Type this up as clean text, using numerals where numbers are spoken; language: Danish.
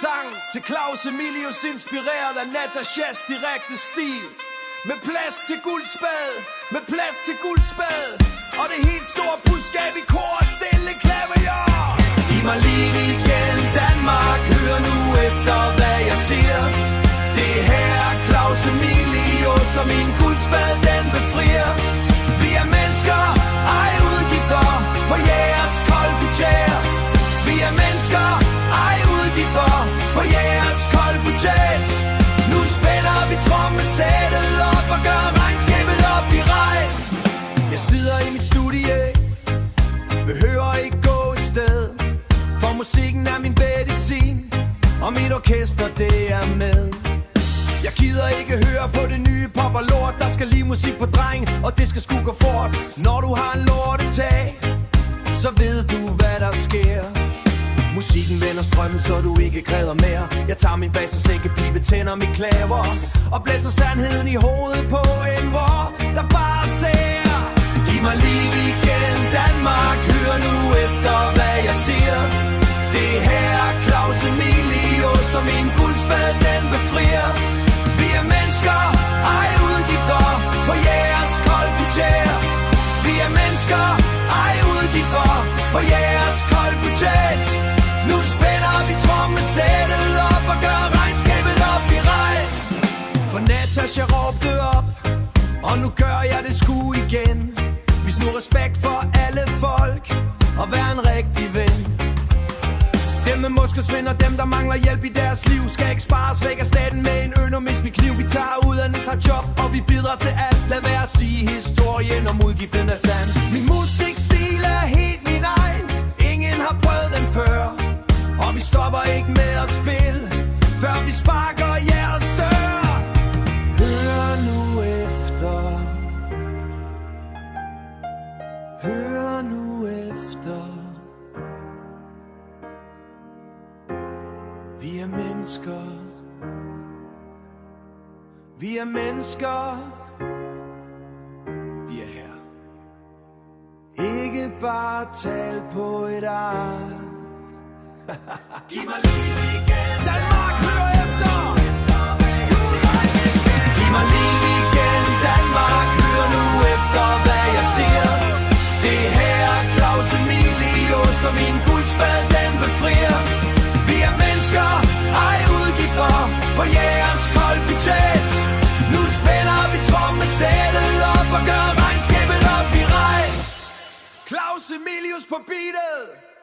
sang til Claus Emilius, inspireret af Natashas direkte stil. Med plads til guldspad, med plads til guldspad, og det helt store budskab i kor og stille klavier. Giv mig liv igen, Danmark, hør nu efter, hvad jeg siger. Det er her, Claus Emilius, og min guldspad, den befrier. Vi er mennesker, ej udgifter, på jeres kolbudget. Vi er mennesker, ej udgifter, på jeres kolbudget. Nu spænder vi trommesættet op og gør regnskabet op i rejs. Jeg sidder i mit studie, behøver ikke gå et sted, for musikken er min medicin, og mit orkester det er med. Jeg gider ikke høre på det nye pop og lort. Der skal lige musik på dreng, og det skal sgu gå fort. Når du har en lortetag, så ved du hvad der sker. Musikken vender strømmen, så du ikke græder mere. Jeg tager min bas og sækkepibe, tænder mit klaver og blæser sandheden i hovedet på en hvor der bare ser. Giv mig liv igen, Danmark, hør nu efter hvad jeg siger. Det er her, Claus Emilius, og min guldspad den befrier. Vi er mennesker, ej udgifter, på jeres kolbudget. Vi er mennesker, ej udgifter, på jeres kolbudget. Nu spænder vi trommesættet op og gør regnskabet op i rejs. For Natasha råbte op, og nu gør jeg det sgu igen. Vis nu respekt for alle folk, og vær en rigtig ven. Dem med muskelsvind og dem der mangler hjælp i deres liv skal ikke spares væk af staten med en økonomisk kniv. Vi tager uddannelse, har job, og vi bidrager til alt. Lad være at sige historien om udgiften er sand. Min musikstil er helt min egen, ingen har prøvet den før. Og vi stopper ikke med at spille, før vi sparker jeres dør. Hør nu efter, hør nu efter. Vi er mennesker, vi er mennesker, vi er her. Ikke bare tal på et ark. Giv mig liv igen, Danmark, hør efter. Giv mig liv igen, Danmark, hør nu efter hvad jeg siger. Det er her, Claus Emilius, og min guldspad den befrier. Vi er mennesker, ej udgifter, på jeres kolbudget. Nu spænder vi trommesættet op og gør regnskabet op i rejs. Claus Emilius på beatet.